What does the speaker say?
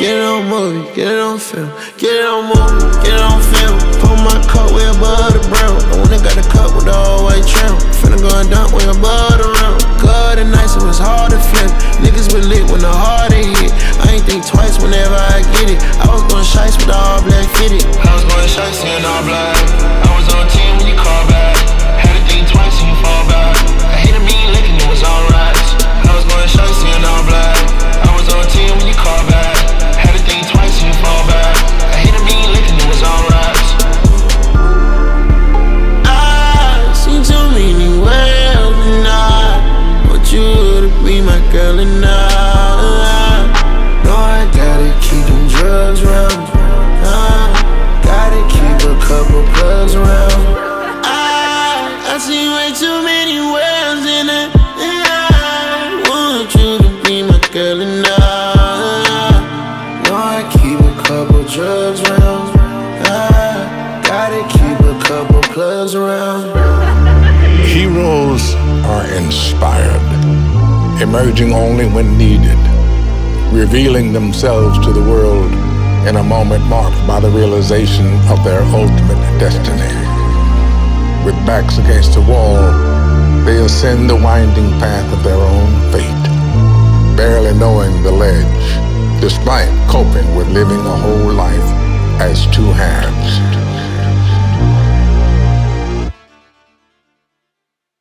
get it on movie, get it on film. Get it on movie, get it on film. Put my cup way above the brim. I wanna got a cup with the all white trim. Finna go and dump way above the rim. Good and nice, it was hard to flip. Niggas been lit when the heart it hit. I ain't think twice whenever I get it. I was going shice with the all black fitted. I was going shice in all black. I was on team when you call back. Had to think twice and you fall back. I hated me licking, it was alright. I was going shice in all black. I was on team when you call back. Had to think twice and you fall back. I hated me licking, it was alright. I seen too many worlds and I want you to be my girl and I know I gotta keep them drugs round. Gotta keep a couple plugs around. I see way too many worlds in it. I want you to be my girl and I know I keep a couple drugs around. I gotta keep a couple plugs around. Heroes are inspired, emerging only when needed, revealing themselves to the world in a moment marked by the realization of their ultimate destiny. With backs against the wall, they ascend the winding path of their own fate, barely knowing the ledge, despite coping with living a whole life as two halves.